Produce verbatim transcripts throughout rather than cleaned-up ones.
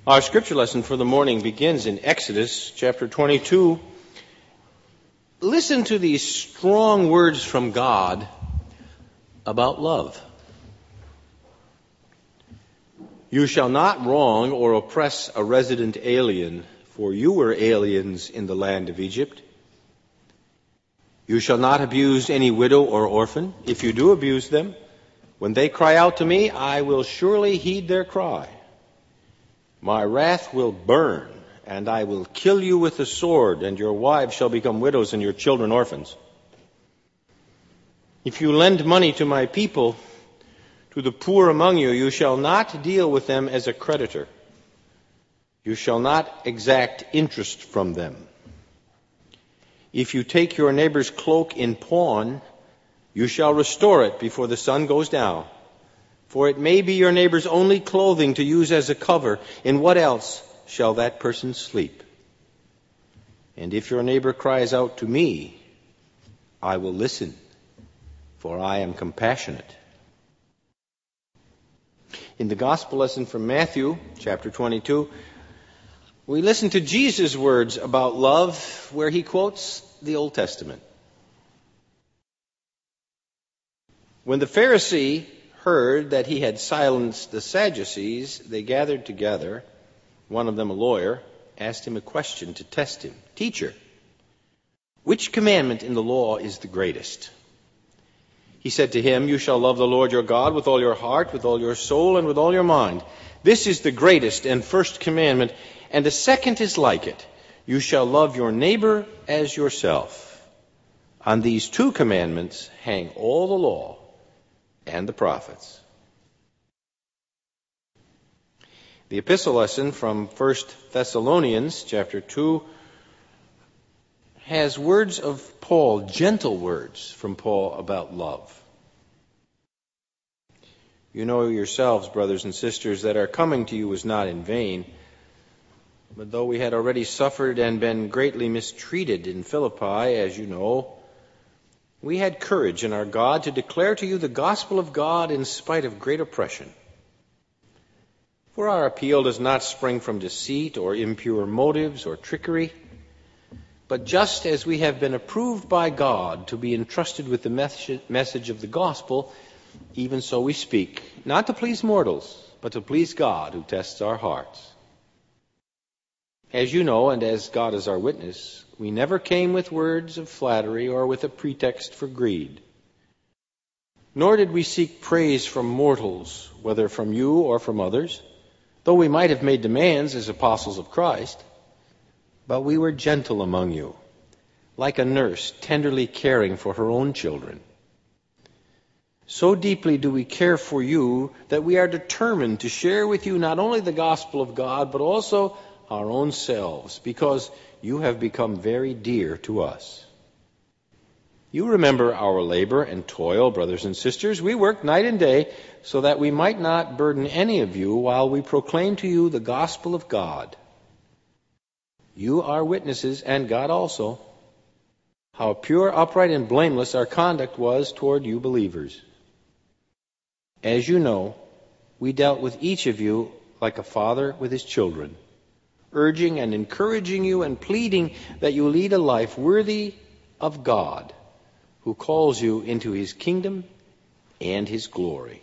Our scripture lesson for the morning begins in Exodus chapter twenty-two. Listen to these strong words from God about love. You shall not wrong or oppress a resident alien, for you were aliens in the land of Egypt. You shall not abuse any widow or orphan. If you do abuse them, when they cry out to me, I will surely heed their cry. My wrath will burn, and I will kill you with the sword, and your wives shall become widows and your children orphans. If you lend money to my people, to the poor among you, you shall not deal with them as a creditor. You shall not exact interest from them. If you take your neighbor's cloak in pawn, you shall restore it before the sun goes down. For it may be your neighbor's only clothing to use as a cover. In what else shall that person sleep? And if your neighbor cries out to me, I will listen, for I am compassionate. In the gospel lesson from Matthew, chapter twenty-two, we listen to Jesus' words about love, where he quotes the Old Testament. When the Pharisee heard that he had silenced the Sadducees, they gathered together. One of them, a lawyer, asked him a question to test him. Teacher, which commandment in the law is the greatest? He said to him, you shall love the Lord your God with all your heart, with all your soul, and with all your mind. This is the greatest and first commandment, and the second is like it. You shall love your neighbor as yourself. On these two commandments hang all the law and the prophets. The epistle lesson from First Thessalonians chapter two has words of Paul, gentle words from Paul about love. You know yourselves, brothers and sisters, that our coming to you was not in vain. But though we had already suffered and been greatly mistreated in Philippi, as you know, we had courage in our God to declare to you the gospel of God in spite of great oppression. For our appeal does not spring from deceit or impure motives or trickery, but just as we have been approved by God to be entrusted with the message of the gospel, even so we speak, not to please mortals, but to please God who tests our hearts. As you know, and as God is our witness, we never came with words of flattery or with a pretext for greed. Nor did we seek praise from mortals, whether from you or from others, though we might have made demands as apostles of Christ. But we were gentle among you, like a nurse tenderly caring for her own children. So deeply do we care for you that we are determined to share with you not only the gospel of God, but also our own selves, because you have become very dear to us. You remember our labor and toil, brothers and sisters. We worked night and day so that we might not burden any of you while we proclaim to you the gospel of God. You are witnesses, and God also, how pure, upright, and blameless our conduct was toward you believers. As you know, we dealt with each of you like a father with his children, urging and encouraging you and pleading that you lead a life worthy of God, who calls you into his kingdom and his glory.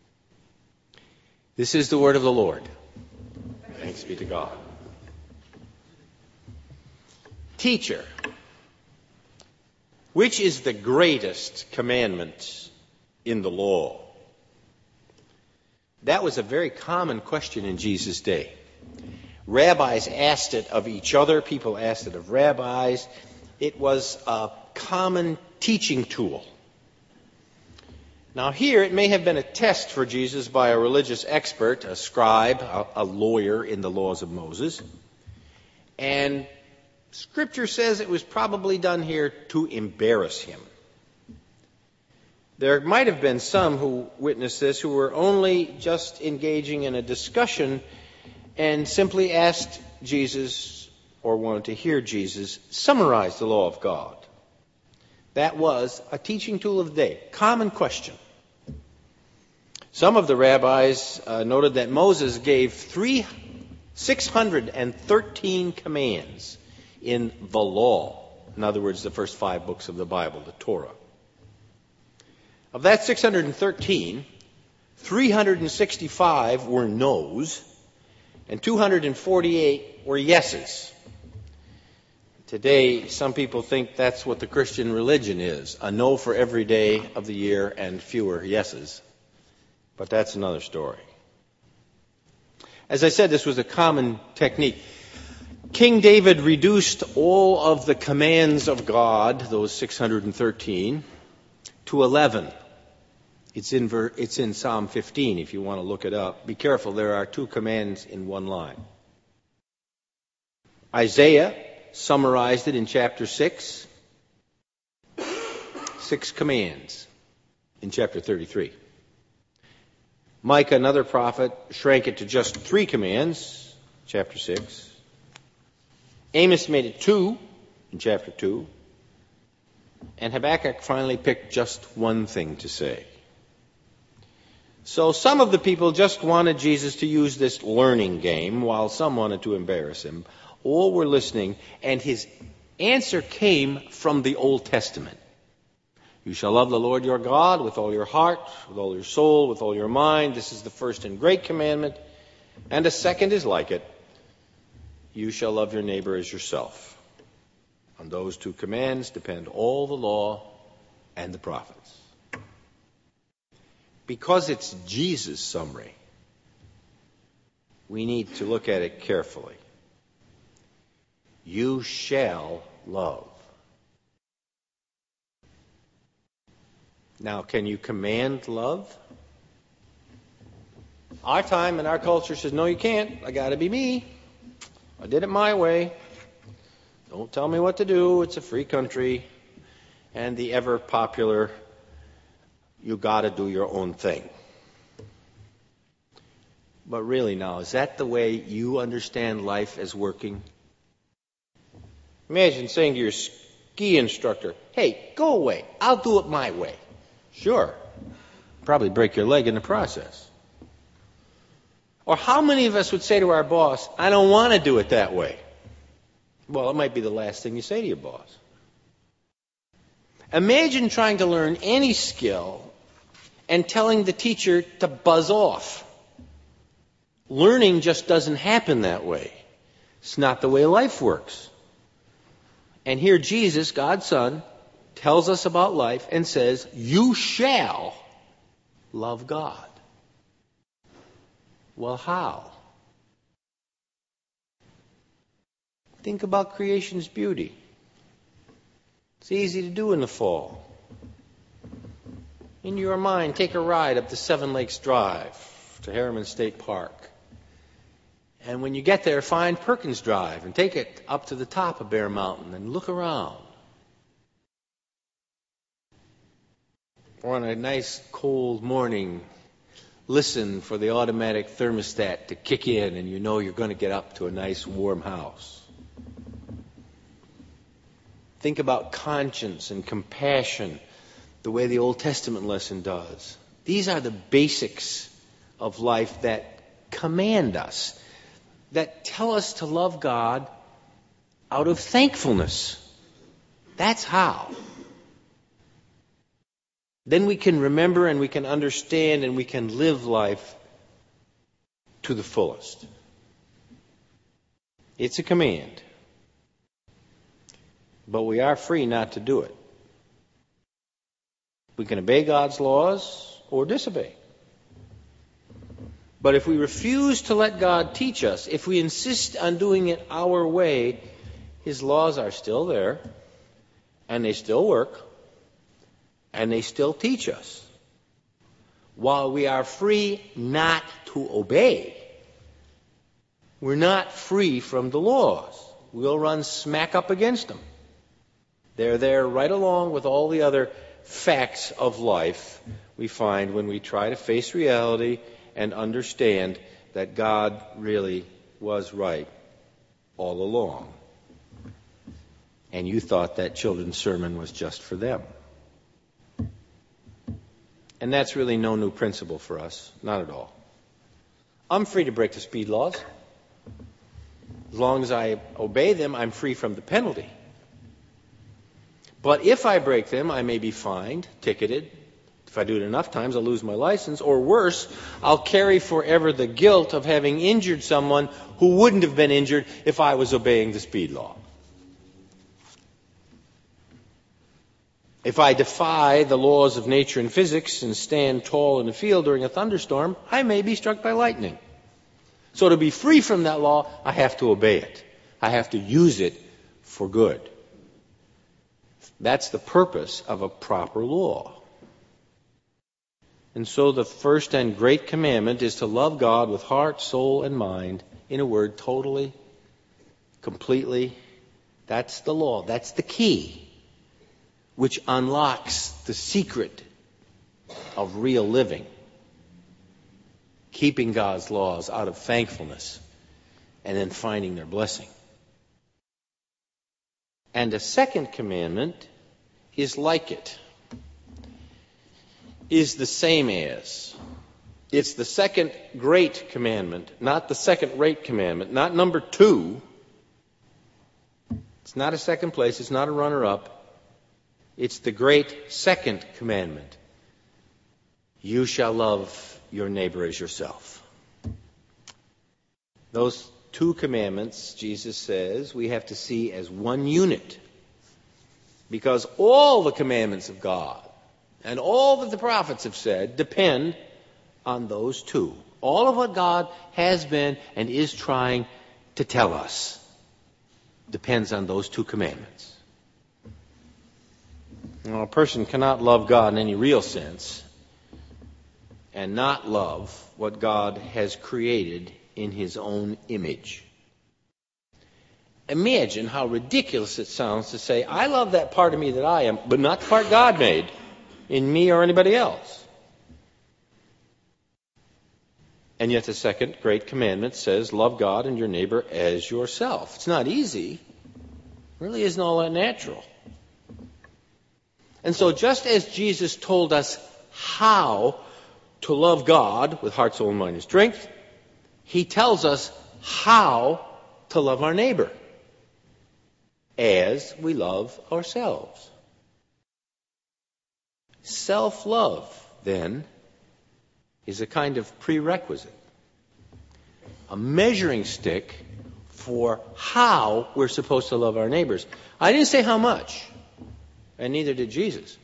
This is the word of the Lord. Thanks be to God. Teacher, which is the greatest commandment in the law? That was a very common question in Jesus' day. Rabbis asked it of each other. People asked it of rabbis. It was a common teaching tool. Now here, it may have been a test for Jesus by a religious expert, a scribe, a, a lawyer in the laws of Moses. And Scripture says it was probably done here to embarrass him. There might have been some who witnessed this who were only just engaging in a discussion and simply asked Jesus, or wanted to hear Jesus, summarize the law of God. That was a teaching tool of the day. Common question. Some of the rabbis uh, noted that Moses gave three six hundred thirteen commands in the law. In other words, the first five books of the Bible, the Torah. Of that six hundred thirteen, three hundred sixty-five were no's, and two hundred forty-eight were yeses. Today, some people think that's what the Christian religion is, a no for every day of the year and fewer yeses. But that's another story. As I said, this was a common technique. King David reduced all of the commands of God, those six hundred thirteen, to eleven. It's in, ver- it's in Psalm fifteen if you want to look it up. Be careful, there are two commands in one line. Isaiah summarized it in chapter six. Six commands in chapter thirty-three. Micah, another prophet, shrank it to just three commands, chapter six. Amos made it two in chapter two. And Habakkuk finally picked just one thing to say. So some of the people just wanted Jesus to use this learning game, while some wanted to embarrass him. All were listening, and his answer came from the Old Testament. You shall love the Lord your God with all your heart, with all your soul, with all your mind. This is the first and great commandment. And a second is like it. You shall love your neighbor as yourself. On those two commands depend all the law and the prophets. Because it's Jesus' summary, we need to look at it carefully. You shall love. Now, can you command love? Our time and our culture says, no, you can't. I got to be me. I did it my way. Don't tell me what to do. It's a free country. And the ever popular, you got to do your own thing. But really now, is that the way you understand life as working? Imagine saying to your ski instructor, hey, go away. I'll do it my way. Sure. Probably break your leg in the process. Or how many of us would say to our boss, I don't want to do it that way? Well, it might be the last thing you say to your boss. Imagine trying to learn any skill and telling the teacher to buzz off. Learning just doesn't happen that way. It's not the way life works. And here Jesus, God's Son, tells us about life and says, you shall love God. Well, how? Think about creation's beauty. It's easy to do in the fall. In your mind, take a ride up the Seven Lakes Drive to Harriman State Park. And when you get there, find Perkins Drive and take it up to the top of Bear Mountain and look around. Or on a nice cold morning, listen for the automatic thermostat to kick in and you know you're going to get up to a nice warm house. Think about conscience and compassion the way the Old Testament lesson does. These are the basics of life that command us, that tell us to love God out of thankfulness. That's how. Then we can remember and we can understand and we can live life to the fullest. It's a command. But we are free not to do it. We can obey God's laws or disobey. But if we refuse to let God teach us, if we insist on doing it our way, His laws are still there, and they still work, and they still teach us. While we are free not to obey, we're not free from the laws. We'll run smack up against them. They're there right along with all the other facts of life we find when we try to face reality and understand that God really was right all along. And you thought that children's sermon was just for them. And that's really no new principle for us. Not at all. I'm free to break the speed laws. As long as I obey them, I'm free from the penalty. But if I break them, I may be fined, ticketed. If I do it enough times, I'll lose my license. Or worse, I'll carry forever the guilt of having injured someone who wouldn't have been injured if I was obeying the speed law. If I defy the laws of nature and physics and stand tall in a field during a thunderstorm, I may be struck by lightning. So to be free from that law, I have to obey it. I have to use it for good. That's the purpose of a proper law. And so the first and great commandment is to love God with heart, soul, and mind. In a word, totally, completely. That's the law. That's the key, which unlocks the secret of real living. Keeping God's laws out of thankfulness and then finding their blessing. And a second commandment is like it. Is the same as. It's the second great commandment, not the second rate commandment, not number two. It's not a second place, it's not a runner-up. It's the great second commandment. You shall love your neighbor as yourself. Those two commandments, Jesus says, we have to see as one unit. Because all the commandments of God and all that the prophets have said depend on those two. All of what God has been and is trying to tell us depends on those two commandments. Now, a person cannot love God in any real sense and not love what God has created in His own image. Imagine how ridiculous it sounds to say, I love that part of me that I am, but not the part God made in me or anybody else. And yet the second great commandment says, love God and your neighbor as yourself. It's not easy. It really isn't all that natural. And so just as Jesus told us how to love God with heart, soul, mind, and strength, He tells us how to love our neighbor as we love ourselves. Self-love, then, is a kind of prerequisite, a measuring stick for how we're supposed to love our neighbors. I didn't say how much, and neither did Jesus.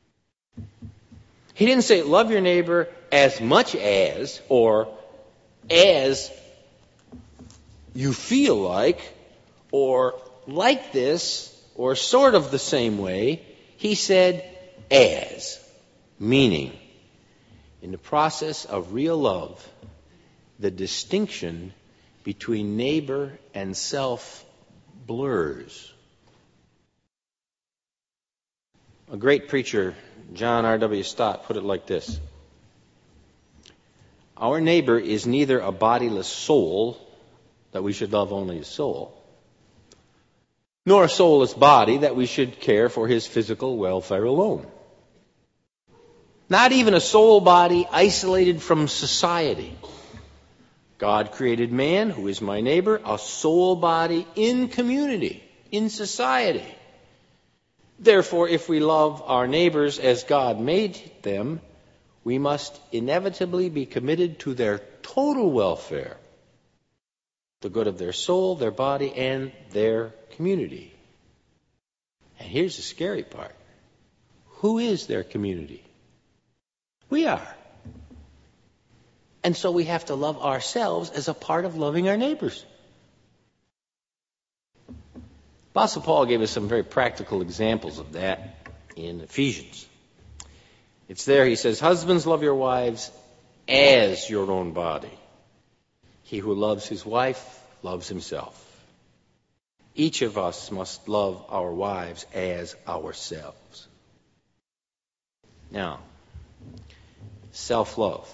He didn't say love your neighbor as much as or as you feel like or like this or sort of the same way. He said as, meaning in the process of real love, the distinction between neighbor and self blurs. A great preacher, John R W Stott, put it like this. Our neighbor is neither a bodiless soul, that we should love only his soul, nor a soulless body, that we should care for his physical welfare alone. Not even a soul body isolated from society. God created man, who is my neighbor, a soul body in community, in society. Therefore, if we love our neighbors as God made them, we must inevitably be committed to their total welfare, the good of their soul, their body, and their community. And here's the scary part. Who is their community? We are. And so we have to love ourselves as a part of loving our neighbors. Apostle Paul gave us some very practical examples of that in Ephesians. It's there, he says, husbands, love your wives as your own body. He who loves his wife loves himself. Each of us must love our wives as ourselves. Now, self-love.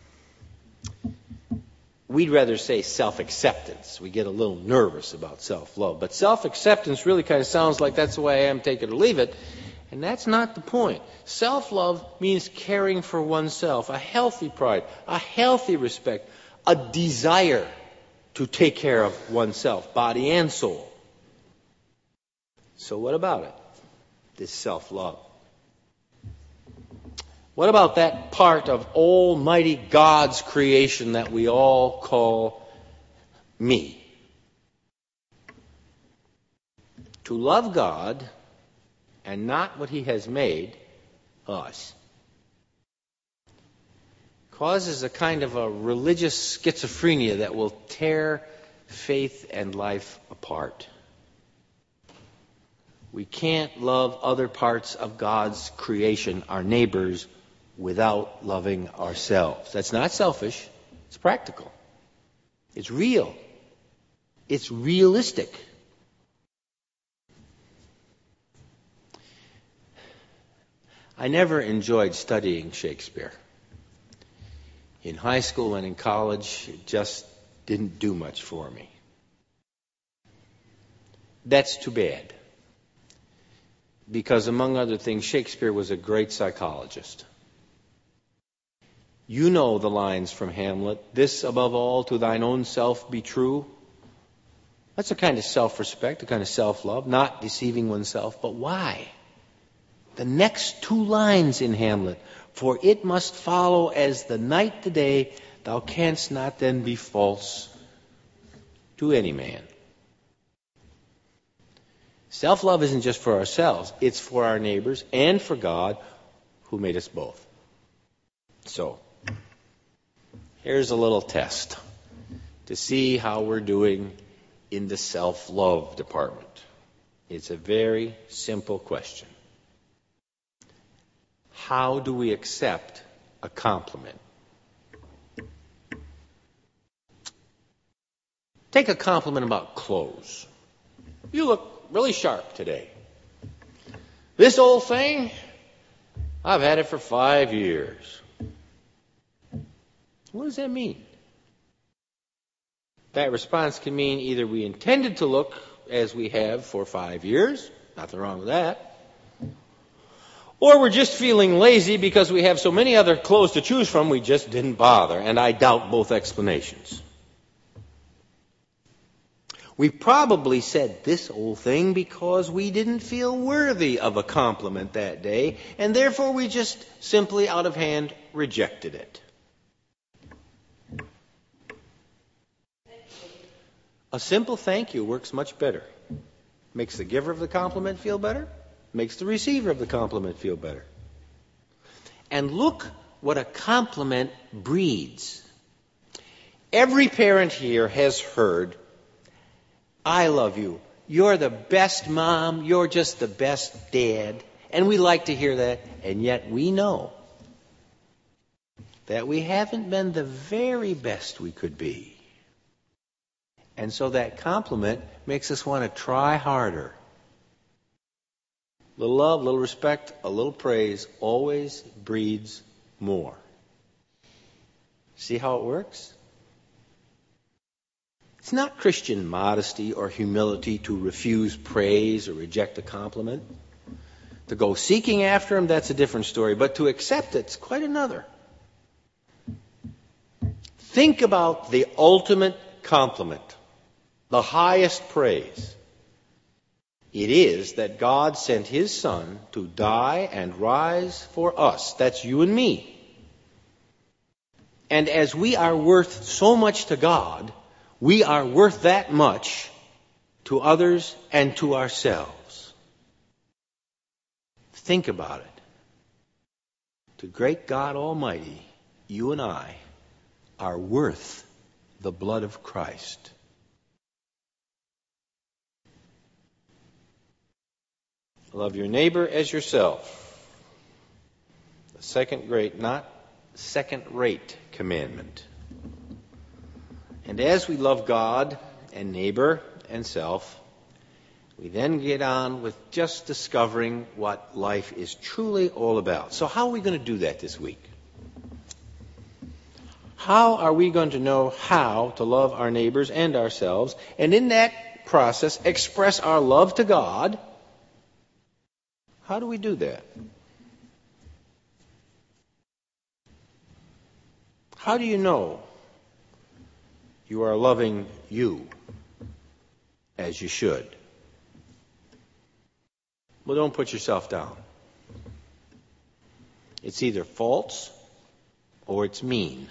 We'd rather say self-acceptance. We get a little nervous about self-love. But self-acceptance really kind of sounds like that's the way I am, take it or leave it. And that's not the point. Self-love means caring for oneself, a healthy pride, a healthy respect, a desire to take care of oneself, body and soul. So what about it? This self-love. What about that part of Almighty God's creation that we all call me? To love God and not what He has made, us, causes a kind of a religious schizophrenia that will tear faith and life apart. We can't love other parts of God's creation, our neighbors, without loving ourselves. That's not selfish. It's practical. It's real. It's realistic. I never enjoyed studying Shakespeare. In high school and in college, it just didn't do much for me. That's too bad. Because among other things, Shakespeare was a great psychologist. You know the lines from Hamlet, "This above all to thine own self be true." That's a kind of self-respect, a kind of self-love, not deceiving oneself. But why? The next two lines in Hamlet, "For it must follow as the night the day, thou canst not then be false to any man." Self-love isn't just for ourselves, it's for our neighbors and for God who made us both. So, here's a little test to see how we're doing in the self-love department. It's a very simple question. How do we accept a compliment? Take a compliment about clothes. "You look really sharp today." "This old thing, I've had it for five years. What does that mean? That response can mean either we intended to look as we have for five years, nothing wrong with that, or we're just feeling lazy because we have so many other clothes to choose from, we just didn't bother, and I doubt both explanations. We probably said "this old thing" because we didn't feel worthy of a compliment that day, and therefore we just simply out of hand rejected it. A simple thank you works much better. Makes the giver of the compliment feel better, makes the receiver of the compliment feel better. And look what a compliment breeds. Every parent here has heard, "I love you. You're the best mom. You're just the best dad." And we like to hear that, and yet we know that we haven't been the very best we could be. And so that compliment makes us want to try harder. A little love, a little respect, a little praise always breeds more. See how it works? It's not Christian modesty or humility to refuse praise or reject a compliment. To go seeking after him, that's a different story. But to accept it's quite another. Think about the ultimate compliment, the highest praise. It is that God sent His Son to die and rise for us. That's you and me. And as we are worth so much to God, we are worth that much to others and to ourselves. Think about it. To great God Almighty, you and I are worth the blood of Christ. Love your neighbor as yourself. The second great, not second-rate commandment. And as we love God and neighbor and self, we then get on with just discovering what life is truly all about. So how are we going to do that this week? How are we going to know how to love our neighbors and ourselves, and in that process express our love to God? How do we do that? How do you know you are loving you as you should. Well, don't put yourself down. It's either false or it's mean.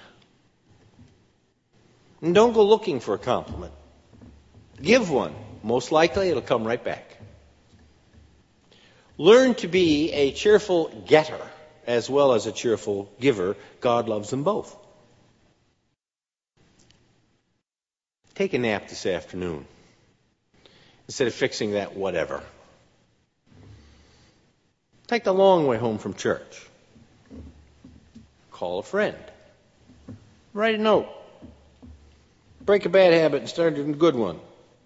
And don't go looking for a compliment. Give one. Most likely it'll come right back. Learn to be a cheerful getter as well as a cheerful giver. God loves them both. Take a nap this afternoon instead of fixing that whatever. Take the long way home from church. Call a friend. Write a note. Break a bad habit and start a good one.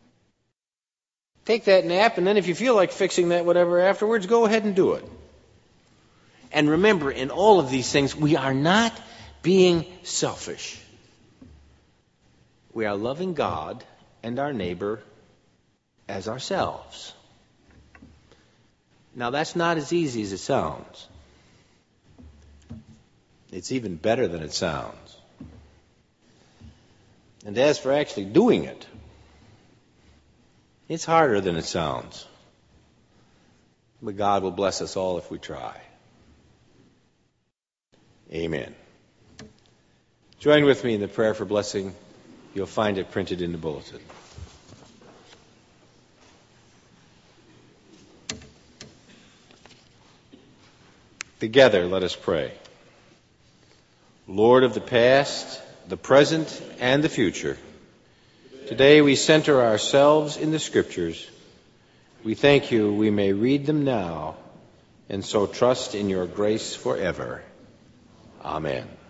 Take that nap, and then if you feel like fixing that whatever afterwards, go ahead and do it. And remember, in all of these things, we are not being selfish. We are loving God and our neighbor as ourselves. Now, that's not as easy as it sounds. It's even better than it sounds. And as for actually doing it, it's harder than it sounds. But God will bless us all if we try. Amen. Join with me in the prayer for blessing. You'll find it printed in the bulletin. Together, let us pray. Lord of the past, the present, and the future, today we center ourselves in the Scriptures. We thank you we may read them now and so trust in your grace forever. Amen.